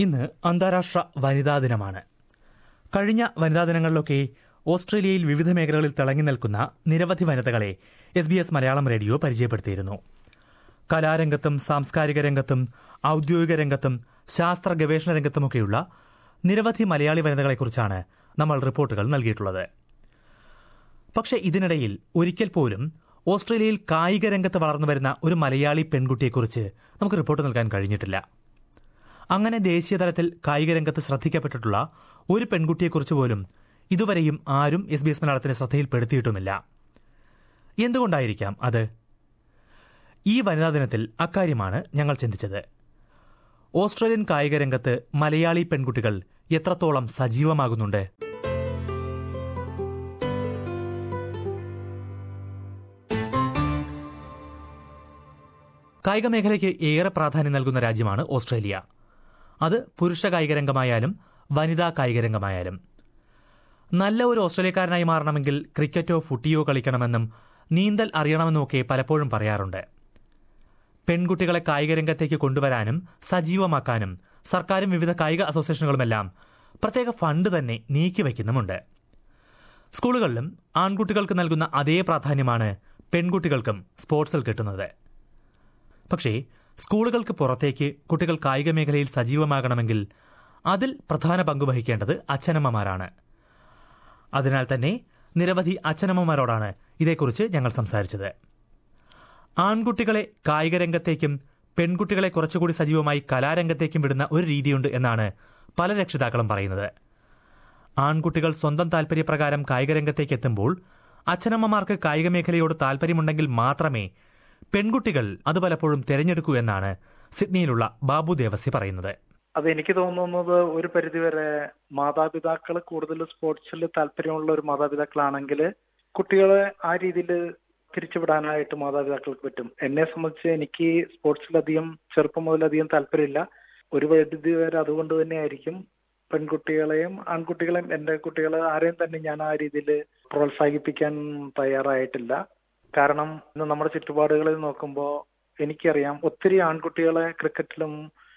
ഇന്ന് അന്താരാഷ്ട്ര വനിതാ ദിനമാണ്. കഴിഞ്ഞ വനിതാ ദിനങ്ങളിലൊക്കെ ഓസ്ട്രേലിയയിൽ വിവിധ മേഖലകളിൽ തിളങ്ങി നിൽക്കുന്ന നിരവധി വനിതകളെ SBS മലയാളം റേഡിയോ പരിചയപ്പെടുത്തിയിരുന്നു. കലാരംഗത്തും സാംസ്കാരിക രംഗത്തും ഔദ്യോഗിക രംഗത്തും ശാസ്ത്ര ഗവേഷണ രംഗത്തുമൊക്കെയുള്ള നിരവധി മലയാളി വനിതകളെക്കുറിച്ചാണ് നമ്മൾ റിപ്പോർട്ടുകൾ നൽകിയിട്ടുള്ളത്. പക്ഷേ ഇതിനിടയിൽ ഒരിക്കൽ പോലും ഓസ്ട്രേലിയയിൽ കായിക രംഗത്ത് വളർന്നുവരുന്ന ഒരു മലയാളി പെൺകുട്ടിയെക്കുറിച്ച് നമുക്ക് റിപ്പോർട്ട് നൽകാൻ കഴിഞ്ഞിട്ടില്ല. അങ്ങനെ ദേശീയതലത്തിൽ കായിക രംഗത്ത് ശ്രദ്ധിക്കപ്പെട്ടിട്ടുള്ള ഒരു പെൺകുട്ടിയെക്കുറിച്ച് പോലും ഇതുവരെയും ആരും SBS മലയാളത്തിന്റെ ശ്രദ്ധയിൽപ്പെടുത്തിയിട്ടുമില്ല. എന്തുകൊണ്ടായിരിക്കാം അത്? ഈ വനിതാ ദിനത്തിൽ അക്കാര്യമാണ് ഞങ്ങൾ ചിന്തിച്ചത്. ഓസ്ട്രേലിയൻ കായിക രംഗത്ത് മലയാളി പെൺകുട്ടികൾ എത്രത്തോളം സജീവമാകുന്നുണ്ട്? കായിക മേഖലയ്ക്ക് ഏറെ പ്രാധാന്യം നൽകുന്ന രാജ്യമാണ് ഓസ്ട്രേലിയ. അത് പുരുഷ കായിക രംഗമായാലും വനിതാ കായിക രംഗമായാലും. നല്ല ഒരു ഓസ്ട്രേലിയക്കാരനായി മാറണമെങ്കിൽ ക്രിക്കറ്റോ ഫുട്ടിയോ കളിക്കണമെന്നും നീന്തൽ അറിയണമെന്നുമൊക്കെ പലപ്പോഴും പറയാറുണ്ട്. പെൺകുട്ടികളെ കായിക രംഗത്തേക്ക് കൊണ്ടുവരാനും സജീവമാക്കാനും സർക്കാരും വിവിധ കായിക അസോസിയേഷനുകളുമെല്ലാം പ്രത്യേക ഫണ്ട് തന്നെ നീക്കിവയ്ക്കുന്നുമുണ്ട്. സ്കൂളുകളിലും ആൺകുട്ടികൾക്ക് നൽകുന്ന അതേ പ്രാധാന്യമാണ് പെൺകുട്ടികൾക്കും സ്പോർട്സിൽ കിട്ടുന്നത്. പക്ഷേ സ്കൂളുകൾക്ക് പുറത്തേക്ക് കുട്ടികൾ കായിക മേഖലയിൽ സജീവമാകണമെങ്കിൽ അതിൽ പ്രധാന പങ്ക് വഹിക്കേണ്ടത് അച്ഛനമ്മമാരാണ്. അതിനാൽ തന്നെ നിരവധി അച്ഛനമ്മമാരോടാണ് ഇതേക്കുറിച്ച് ഞങ്ങൾ സംസാരിച്ചത്. ആൺകുട്ടികളെ കായിക രംഗത്തേക്കും പെൺകുട്ടികളെ കുറച്ചുകൂടി സജീവമായി കലാരംഗത്തേക്കും വിടുന്ന ഒരു രീതിയുണ്ട് എന്നാണ് പല രക്ഷിതാക്കളും പറയുന്നത്. ആൺകുട്ടികൾ സ്വന്തം താൽപര്യപ്രകാരം കായിക രംഗത്തേക്ക് എത്തുമ്പോൾ അച്ഛനമ്മമാർക്ക് കായിക മേഖലയോട് താൽപര്യമുണ്ടെങ്കിൽ മാത്രമേ പെൺകുട്ടികൾ അത് പലപ്പോഴും തിരഞ്ഞെടുക്കൂ എന്നാണ് സിഡ്നിയിലുള്ള ബാബു ദേവസി പറയുന്നത്. അതെനിക്ക് തോന്നുന്നത് ഒരു പരിധിവരെ മാതാപിതാക്കൾ കൂടുതൽ സ്പോർട്സിൽ താല്പര്യമുള്ള ഒരു മാതാപിതാക്കളാണെങ്കിൽ കുട്ടികളെ ആ രീതിയിൽ തിരിച്ചുവിടാനായിട്ട് മാതാപിതാക്കൾക്ക് പറ്റും. എന്നെ സംബന്ധിച്ച് എനിക്ക് സ്പോർട്സിലധികം ചെറുപ്പം മുതലധികം താല്പര്യമില്ല. ഒരു പരിധിവരെ അതുകൊണ്ട് തന്നെയായിരിക്കും പെൺകുട്ടികളെയും ആൺകുട്ടികളെയും എൻ്റെ കുട്ടികളെ ആരെയും തന്നെ ഞാൻ ആ രീതിയിൽ പ്രോത്സാഹിപ്പിക്കാൻ തയ്യാറായിട്ടില്ല. കാരണം ഇന്ന് നമ്മുടെ ചുറ്റുപാടുകളിൽ നോക്കുമ്പോൾ എനിക്കറിയാം ഒത്തിരി ആൺകുട്ടികളെ ക്രിക്കറ്റിലും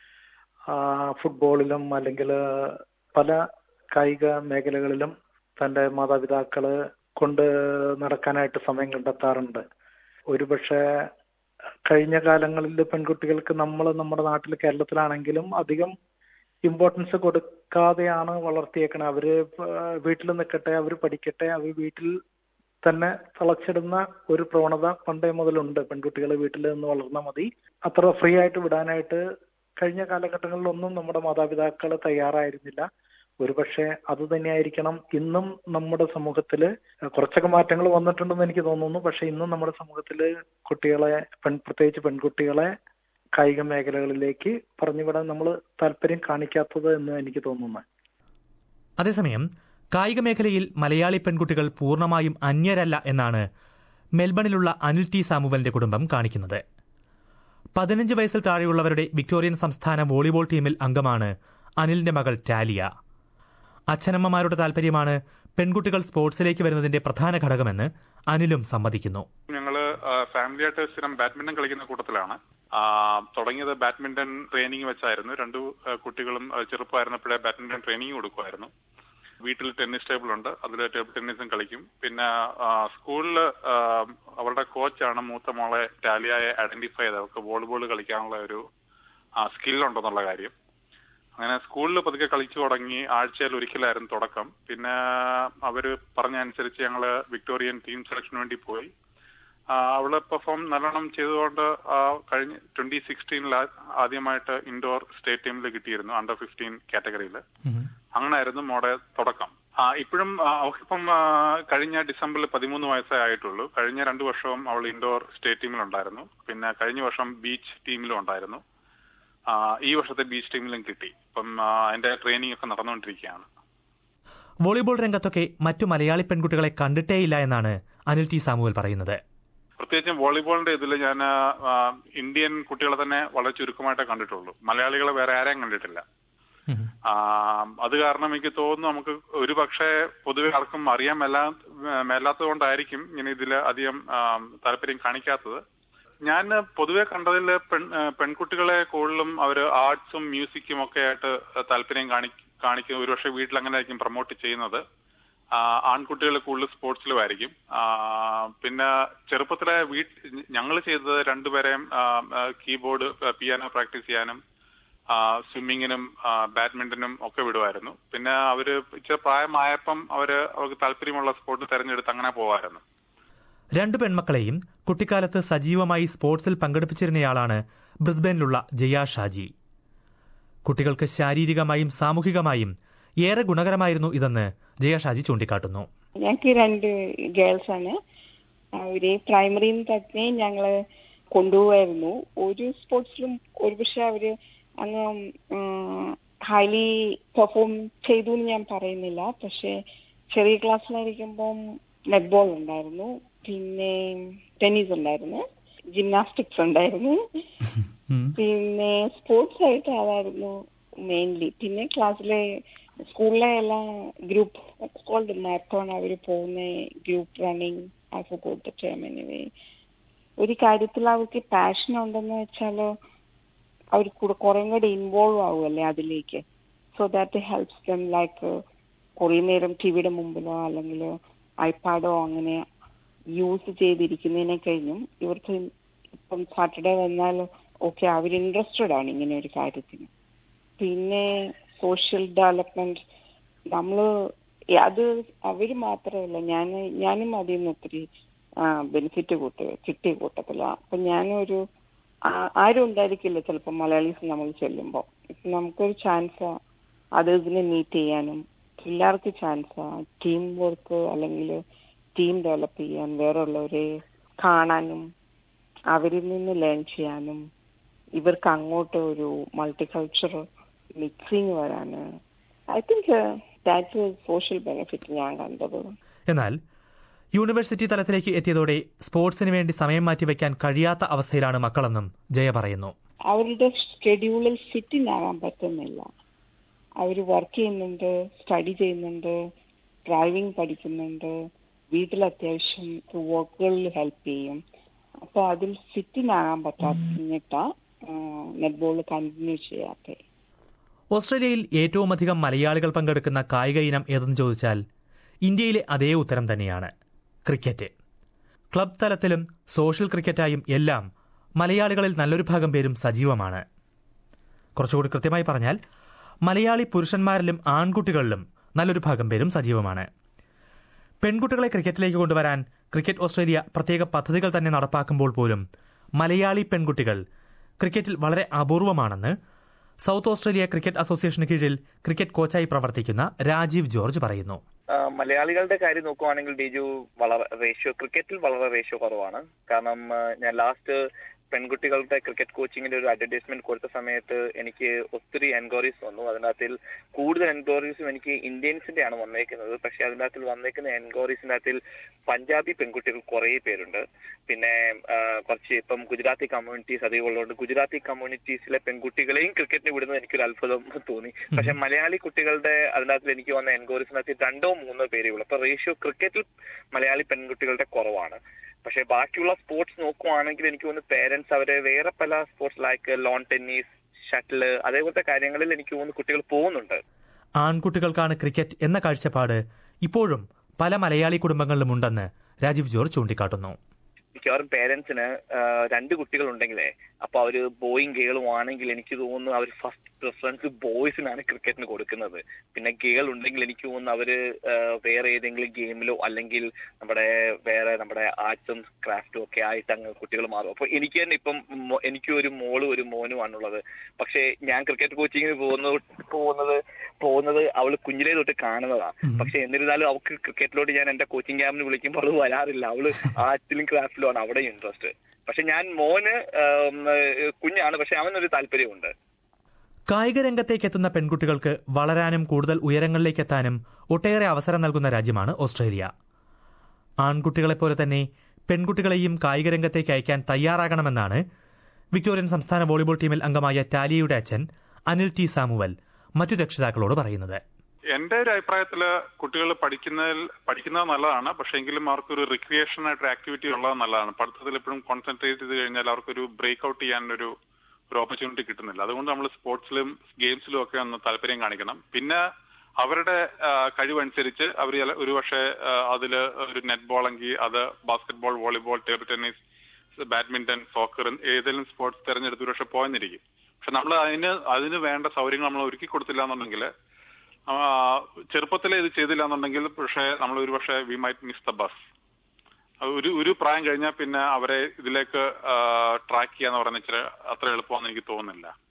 ഫുട്ബോളിലും അല്ലെങ്കിൽ പല കായിക മേഖലകളിലും തൻ്റെ മാതാപിതാക്കള് കൊണ്ട് നടക്കാനായിട്ട് സമയം കണ്ടെത്താറുണ്ട്. ഒരുപക്ഷെ കഴിഞ്ഞ കാലങ്ങളിൽ പെൺകുട്ടികൾക്ക് നമ്മുടെ നാട്ടിൽ കേരളത്തിലാണെങ്കിലും അധികം ഇമ്പോർട്ടൻസ് കൊടുക്കാതെയാണ് വളർത്തിയേക്കണത്. അവര് വീട്ടിൽ നിൽക്കട്ടെ, അവർ പഠിക്കട്ടെ, അവർ വീട്ടിൽ തന്നെ തളച്ചിടുന്ന ഒരു പ്രവണത പണ്ടേ മുതലുണ്ട്. പെൺകുട്ടികൾ വീട്ടിൽ നിന്ന് വളർന്നാൽ മതി, അത്ര ഫ്രീ ആയിട്ട് വിടാനായിട്ട് കഴിഞ്ഞ കാലഘട്ടങ്ങളിലൊന്നും നമ്മുടെ മാതാപിതാക്കൾ തയ്യാറായിരുന്നില്ല. ഒരുപക്ഷെ അത് തന്നെയായിരിക്കണം ഇന്നും നമ്മുടെ സമൂഹത്തില് കുറച്ചൊക്കെ മാറ്റങ്ങൾ വന്നിട്ടുണ്ടെന്ന് എനിക്ക് തോന്നുന്നു. പക്ഷെ ഇന്നും നമ്മുടെ സമൂഹത്തില് കുട്ടികളെ പ്രത്യേകിച്ച് പെൺകുട്ടികളെ കായിക മേഖലകളിലേക്ക് പറഞ്ഞുവിടാൻ നമ്മൾ താല്പര്യം കാണിക്കാത്തത് എന്ന് എനിക്ക് തോന്നുന്നു. അതേസമയം കായിക മേഖലയിൽ മലയാളി പെൺകുട്ടികൾ പൂർണ്ണമായും അന്യരല്ല എന്നാണ് മെൽബണിലുള്ള അനിൽ ടി സാമുവലിന്റെ കുടുംബം കാണിക്കുന്നത്. 15 വയസ്സിൽ താഴെയുള്ളവരുടെ വിക്ടോറിയൻ സംസ്ഥാന വോളിബോൾ ടീമിൽ അംഗമാണ് അനിലിന്റെ മകൾ ടാലിയ. അച്ഛനമ്മമാരുടെ താല്പര്യമാണ് പെൺകുട്ടികൾ സ്പോർട്സിലേക്ക് വരുന്നതിന്റെ പ്രധാന ഘടകമെന്ന് അനിലും സമ്മതിക്കുന്നു. ഞങ്ങള് ഫാമിലിയായിട്ട് സ്ഥിരം ബാഡ്മിന്റൺ കളിക്കുന്ന കൂട്ടത്തിലാണ്. തുടങ്ങിയത് ബാഡ്മിന്റൺ ട്രെയിനിങ് വെച്ചായിരുന്നു. രണ്ടു കുട്ടികളും ചെറുപ്പമായിരുന്നപ്പോഴേ ബാഡ്മിന്റൺ ട്രെയിനിങ് കൊടുക്കുമായിരുന്നു. വീട്ടിൽ ടെന്നീസ് ടേബിൾ ഉണ്ട്, അതിൽ ടേബിൾ ടെന്നീസും കളിക്കും. പിന്നെ സ്കൂളിൽ അവരുടെ കോച്ചാണ് മൂത്ത മോളെ ടാലിയായെ ഐഡന്റിഫൈ ചെയ്തത് അവർക്ക് വോളിബോൾ കളിക്കാനുള്ള ഒരു സ്കില്ലുണ്ടെന്നുള്ള കാര്യം. അങ്ങനെ സ്കൂളിൽ പതുക്കെ കളിച്ചു തുടങ്ങി. ആഴ്ചയിൽ ഒരിക്കലായിരുന്നു തുടക്കം. പിന്നെ അവര് പറഞ്ഞ അനുസരിച്ച് ഞങ്ങള് വിക്ടോറിയൻ ടീം സെലക്ഷന് വേണ്ടി പോയി. അവള് പെർഫോം നല്ലോണം ചെയ്തുകൊണ്ട് കഴിഞ്ഞ 2016 ആദ്യമായിട്ട് ഇൻഡോർ സ്റ്റേറ്റ് ടീമിൽ കിട്ടിയിരുന്നു, അണ്ടർ 15 കാറ്റഗറിയിൽ. അങ്ങനായിരുന്നു മോടെ തുടക്കം. ഇപ്പോഴും അവൾക്കിപ്പം കഴിഞ്ഞ ഡിസംബറിൽ 13 വയസ്സേ ആയിട്ടുള്ളൂ. കഴിഞ്ഞ 2 വർഷവും അവൾ ഇൻഡോർ സ്റ്റേറ്റ് ടീമിലുണ്ടായിരുന്നു. പിന്നെ കഴിഞ്ഞ വർഷം ബീച്ച് ടീമിലും ഉണ്ടായിരുന്നു. ഈ വർഷത്തെ ബീച്ച് ടീമിലും കിട്ടി. ഇപ്പം അതിന്റെ ട്രെയിനിങ് ഒക്കെ നടന്നുകൊണ്ടിരിക്കുകയാണ്. വോളിബോൾ രംഗത്തൊക്കെ മറ്റു മലയാളി പെൺകുട്ടികളെ കണ്ടിട്ടേയില്ല എന്നാണ് അനിൽ ടി സാമുവൽ പറയുന്നത്. പ്രത്യേകിച്ചും വോളിബോളിന്റെ ഇതിൽ ഞാൻ ഇന്ത്യൻ കുട്ടികളെ തന്നെ വളരെ ചുരുക്കമായിട്ടേ കണ്ടിട്ടുള്ളൂ. മലയാളികളെ വേറെ ആരെയും കണ്ടിട്ടില്ല. അത് കാരണം എനിക്ക് തോന്നുന്നു നമുക്ക് ഒരു പക്ഷേ പൊതുവെ ആർക്കും അറിയാൻ മേലാത്തത് കൊണ്ടായിരിക്കും ഇങ്ങനെ ഇതിൽ അധികം താല്പര്യം കാണിക്കാത്തത്. ഞാൻ പൊതുവെ കണ്ടതിൽ പെൺകുട്ടികളെ കൂടുതലും അവർ ആർട്സും മ്യൂസിക്കും ഒക്കെ ആയിട്ട് താല്പര്യം കാണിക്കും. ഒരുപക്ഷെ വീട്ടിൽ അങ്ങനെ ആയിരിക്കും പ്രൊമോട്ട് ചെയ്യുന്നത്. ആൺകുട്ടികൾ കൂടുതൽ സ്പോർട്സിലും ആയിരിക്കും. പിന്നെ ചെറുപ്പത്തിലെ ഞങ്ങൾ ചെയ്തത് രണ്ടുപേരെയും കീബോർഡ്, പിയാനോ പ്രാക്ടീസ് ചെയ്യാനും സ്വിമ്മിങ്ങിനും ബാഡ്മിന്റനും ഒക്കെ വിടുമായിരുന്നു. പിന്നെ അവര് ഇച്ചിരി പ്രായമായപ്പം അവർക്ക് താല്പര്യമുള്ള സ്പോർട്ട് തെരഞ്ഞെടുത്ത് അങ്ങനെ പോവായിരുന്നു. രണ്ടു പെൺമക്കളെയും കുട്ടിക്കാലത്ത് സജീവമായി സ്പോർട്സിൽ പങ്കെടുപ്പിച്ചിരുന്നയാളാണ് ബ്രിസ്ബനിലുള്ള ജയ ഷാജി. കുട്ടികൾക്ക് ശാരീരികമായും സാമൂഹികമായും ഏറെ ഗുണകരമായിരുന്നു ഇതെന്ന് ജയ ഷാജി ചൂണ്ടിക്കാട്ടുന്നു. ഞങ്ങൾക്ക് 2 ഗേൾസ് ആണ്. അവര് പ്രൈമറിയിൽ തന്നെ ഞങ്ങള് കൊണ്ടുപോവായിരുന്നു. ഒരു സ്പോർട്സിലും ഒരുപക്ഷെ അവര് അങ്ങ് ഹൈലി പെർഫോം ചെയ്തു എന്ന് ഞാൻ പറയുന്നില്ല. പക്ഷെ ചെറിയ ക്ലാസ്സിലായിരിക്കുമ്പം നെറ്റ്ബോൾ ഉണ്ടായിരുന്നു, പിന്നെ ടെന്നീസ് ഉണ്ടായിരുന്നു, ജിംനാസ്റ്റിക്സ് ഉണ്ടായിരുന്നു, പിന്നെ സ്പോർട്സ് ആയിട്ട് അതായിരുന്നു മെയിൻലി. പിന്നെ ക്ലാസ്സിലെ സ്കൂളിലെ എല്ലാ ഗ്രൂപ്പ് കോൾഡ് മാരത്തോൺ അവർ പോകുന്ന ഗ്രൂപ്പ് റണ്ണിങ് ആഫ് കൊടുത്ത ടൈം. എനിവേ ഒരു കാര്യത്തിൽ അവർക്ക് പാഷൻ ഉണ്ടെന്ന് വെച്ചാൽ അവർ കുറെ കൂടെ ഇൻവോൾവ് ആവുമല്ലേ അതിലേക്ക്. So that helps them. Like കുറെ നേരം ടിവിയുടെ മുമ്പിലോ അല്ലെങ്കിൽ ഐപാഡോ അങ്ങനെ യൂസ് ചെയ്തിരിക്കുന്നതിനെ കഴിഞ്ഞും ഇവർക്ക് ഇപ്പം സാറ്റർഡേ വന്നാൽ ഓക്കെ അവർ ഇൻട്രസ്റ്റഡ് ആണ് ഇങ്ങനെ ഒരു കാര്യത്തിന്. പിന്നെ സോഷ്യൽ ഡെവലപ്മെന്റ് അത് അവര് മാത്രമല്ല, ഞാനും അതിൽ നിന്ന് ഒത്തിരി ബെനിഫിറ്റ് കിട്ടിയ കൂട്ടത്തില്ല. അപ്പൊ ഞാനൊരു ആരും ഉണ്ടായിരിക്കില്ല ചിലപ്പോൾ മലയാളീസ് നമ്മൾ ചെല്ലുമ്പോൾ. ഇപ്പൊ നമുക്കൊരു ചാൻസാ അതേഴ്സിനെ മീറ്റ് ചെയ്യാനും, പിള്ളേർക്ക് ചാൻസാ ടീം വർക്ക് അല്ലെങ്കിൽ ടീം ഡെവലപ്പ് ചെയ്യാൻ, വേറെയുള്ളവരെ കാണാനും അവരിൽ നിന്ന് ലേൺ ചെയ്യാനും, ഇവർക്ക് അങ്ങോട്ട് ഒരു മൾട്ടികൾച്ചറൽ മിക്സിങ് വരാന്. I think that's a social benefit ഞാൻ കണ്ടത്. എന്നാൽ യൂണിവേഴ്സിറ്റി തലത്തിലേക്ക് എത്തിയതോടെ സ്പോർട്സിന് വേണ്ടി സമയം മാറ്റിവെക്കാൻ കഴിയാത്ത അവസ്ഥയിലാണ് മക്കളെന്നും ജയ പറയുന്നു. അവരുടെ ഷെഡ്യൂളിൽ ഫിറ്റ് ആകാൻ പറ്റുന്നില്ല. അവർ വർക്ക് ചെയ്യുന്നുണ്ട്, സ്റ്റഡി ചെയ്യുന്നുണ്ട്, ഡ്രൈവിംഗ് പഠിക്കുന്നുണ്ട്, വീട്ടിൽ അത്യാവശ്യം വർക്കുകളിൽ ഹെൽപ്പ് ചെയ്യും. അപ്പൊ അതിൽ ഫിറ്റിനാകാൻ പറ്റാത്തിട്ടാ നെറ്റ്ബോൾ കണ്ടിന്യൂ ചെയ്യാത്ത. ഓസ്ട്രേലിയയിൽ ഏറ്റവും അധികം മലയാളികൾ പങ്കെടുക്കുന്ന കായിക ഇനം ഏതെന്ന് ചോദിച്ചാൽ ഇന്ത്യയിലെ അതേ ഉത്തരം തന്നെയാണ്, ക്രിക്കറ്റ്. ക്ലബ് തലത്തിലും സോഷ്യൽ ക്രിക്കറ്റായും എല്ലാം മലയാളികളിൽ നല്ലൊരു ഭാഗം പേരും സജീവമാണ്. കുറച്ചുകൂടി കൃത്യമായി പറഞ്ഞാൽ മലയാളി പുരുഷന്മാരിലും ആൺകുട്ടികളിലും നല്ലൊരു ഭാഗം പേരും സജീവമാണ്. പെൺകുട്ടികളെ ക്രിക്കറ്റിലേക്ക് കൊണ്ടുവരാൻ ക്രിക്കറ്റ് ഓസ്ട്രേലിയ പ്രത്യേക പദ്ധതികൾ തന്നെ നടപ്പാക്കുമ്പോൾ പോലും മലയാളി പെൺകുട്ടികൾ ക്രിക്കറ്റിൽ വളരെ അപൂർവമാണെന്ന് സൗത്ത് ഓസ്ട്രേലിയ ക്രിക്കറ്റ് അസോസിയേഷന് കീഴിൽ ക്രിക്കറ്റ് കോച്ചായി പ്രവർത്തിക്കുന്ന രാജീവ് ജോർജ് പറയുന്നു. മലയാളികളുടെ കാര്യം നോക്കുവാണെങ്കിൽ ഡിജു ക്രിക്കറ്റിൽ വളരെ റേഷ്യോ കുറവാണ്. കാരണം ഞാൻ ലാസ്റ്റ് പെൺകുട്ടികളുടെ ക്രിക്കറ്റ് കോച്ചിങ്ങിന്റെ ഒരു അഡ്വർടൈസ്മെന്റ് കൊടുത്ത സമയത്ത് എനിക്ക് ഒത്തിരി എൻക്വയറീസ് വന്നു. അതിനകത്തിൽ കൂടുതൽ എൻക്വയറീസും എനിക്ക് ഇന്ത്യൻസിന്റെ ആണ് വന്നേക്കുന്നത്. പക്ഷെ അതിനകത്തിൽ വന്നേക്കുന്ന എൻക്വയറീസിനകത്തിൽ പഞ്ചാബി പെൺകുട്ടികൾ കുറേ പേരുണ്ട്. പിന്നെ കുറച്ച് ഇപ്പം ഗുജറാത്തി കമ്മ്യൂണിറ്റീസ് അധികം ഉള്ളതുകൊണ്ട് ഗുജറാത്തി കമ്മ്യൂണിറ്റീസിലെ പെൺകുട്ടികളെയും ക്രിക്കറ്റിന് വിടുന്നത് എനിക്കൊരു അത്ഭുതം തോന്നി. പക്ഷെ മലയാളി കുട്ടികളുടെ അതിനകത്തിൽ എനിക്ക് വന്ന എൻക്വയറീസിനകത്ത് 2-3 പേരേ ഉള്ളൂ. അപ്പൊ റേഷ്യോ ക്രിക്കറ്റിൽ മലയാളി പെൺകുട്ടികളുടെ കുറവാണ്. പക്ഷെ ബാക്കിയുള്ള സ്പോർട്സ് നോക്കുവാണെങ്കിൽ എനിക്ക് തോന്നുന്നു പേരൻസ് അവരെ വേറെ പല sports like lawn tennis, shuttle അതേപോലത്തെ കാര്യങ്ങളിൽ എനിക്ക് തോന്നുന്നു കുട്ടികൾ പോകുന്നുണ്ട്. ആൺകുട്ടികൾക്കാണ് ക്രിക്കറ്റ് എന്ന കാഴ്ചപ്പാട് ഇപ്പോഴും പല മലയാളി കുടുംബങ്ങളിലും ഉണ്ടെന്ന് രാജീവ് ജോർജ് ചൂണ്ടിക്കാട്ടുന്നു. മിക്കവാറും പേരൻസിന് 2 കുട്ടികൾ ഉണ്ടെങ്കിലേ അപ്പൊ അവര് ബോയും ഗേളും ആണെങ്കിൽ എനിക്ക് തോന്നുന്നു അവർ ഫസ്റ്റ് പ്രിഫറൻസ് ബോയ്സിനാണ് ക്രിക്കറ്റിന് കൊടുക്കുന്നത്. പിന്നെ ഗേൾ ഉണ്ടെങ്കിൽ എനിക്ക് തോന്നുന്നു അവര് വേറെ ഏതെങ്കിലും ഗെയിമിലോ അല്ലെങ്കിൽ നമ്മുടെ ആർട്സും ക്രാഫ്റ്റും ഒക്കെ ആയിട്ട് അങ്ങ് കുട്ടികൾ മാറും. അപ്പൊ എനിക്ക് തന്നെ ഇപ്പം എനിക്കും ഒരു മോളും ഒരു മോനും ആണുള്ളത്. പക്ഷെ ഞാൻ ക്രിക്കറ്റ് കോച്ചിങ്ങിന് പോകുന്നത് അവള് കുഞ്ഞിലേ തൊട്ട് കാണുന്നതാണ്. പക്ഷെ എന്നിരുന്നാലും അവൾക്ക് ക്രിക്കറ്റിലോട്ട് ഞാൻ എന്റെ കോച്ചിങ് ക്യാമ്പിന് വിളിക്കുമ്പോൾ അവള് വരാറില്ല. അവള് ആർട്സിലും ക്രാഫ്റ്റിലും ആണ് അവിടെ ഇൻട്രസ്റ്റ്. പക്ഷെ ഞാൻ മോന് കുഞ്ഞാണ്, പക്ഷെ അവനൊരു താല്പര്യമുണ്ട്. കായിക രംഗത്തേക്ക് എത്തുന്ന പെൺകുട്ടികൾക്ക് വളരാനും കൂടുതൽ ഉയരങ്ങളിലേക്ക് എത്താനും ഒട്ടേറെ അവസരം നൽകുന്ന രാജ്യമാണ് ഓസ്ട്രേലിയ. ആൺകുട്ടികളെപ്പോലെ തന്നെ പെൺകുട്ടികളെയും കായിക രംഗത്തേക്ക് അയക്കാൻ തയ്യാറാകണമെന്നാണ് വിക്ടോറിയൻ സംസ്ഥാന വോളിബോൾ ടീമിൽ അംഗമായ ടാലിയയുടെ അച്ഛൻ അനിൽ ടി സാമുവൽ മറ്റു രക്ഷിതാക്കളോട് പറയുന്നത്. എന്റെ ഒരു അഭിപ്രായത്തില് കുട്ടികൾ പഠിക്കുന്നത് നല്ലതാണ്. പക്ഷെ എങ്കിലും അവർക്കൊരു റിക്രിയേഷൻ ആയിട്ടൊരു ആക്ടിവിറ്റി ഉള്ളത് നല്ലതാണ്. പഠിത്തത്തിൽ എപ്പോഴും കോൺസെൻട്രേറ്റ് ചെയ്ത് കഴിഞ്ഞാൽ അവർക്കൊരു ബ്രേക്ക് ഔട്ട് ചെയ്യാൻ ഒരു ഓപ്പർച്യൂണിറ്റി കിട്ടുന്നില്ല. അതുകൊണ്ട് നമ്മൾ സ്പോർട്സിലും ഗെയിംസിലും ഒക്കെ ഒന്ന് താല്പര്യം കാണിക്കണം. പിന്നെ അവരുടെ കഴിവനുസരിച്ച് അവർ ഒരുപക്ഷെ അതില് ഒരു നെറ്റ് ബോൾ എങ്കിൽ അത് basketball, volleyball, table tennis, badminton, soccer ഏതെങ്കിലും സ്പോർട്സ് തെരഞ്ഞെടുത്ത് ഒരുപക്ഷെ പോയെന്നിരിക്കും. പക്ഷെ നമ്മൾ അതിന് വേണ്ട സൗകര്യങ്ങൾ നമ്മൾ ഒരുക്കി കൊടുത്തില്ല എന്നുണ്ടെങ്കിൽ, ചെറുപ്പത്തിലെ ഇത് ചെയ്തില്ല എന്നുണ്ടെങ്കിൽ പക്ഷേ നമ്മൾ ഒരുപക്ഷെ we might miss the bus. ഒരു പ്രായം കഴിഞ്ഞാൽ പിന്നെ അവരെ ഇതിലേക്ക് ട്രാക്ക് ചെയ്യാന്ന് പറഞ്ഞ അത്ര എളുപ്പമാണെന്ന് എനിക്ക് തോന്നുന്നില്ല.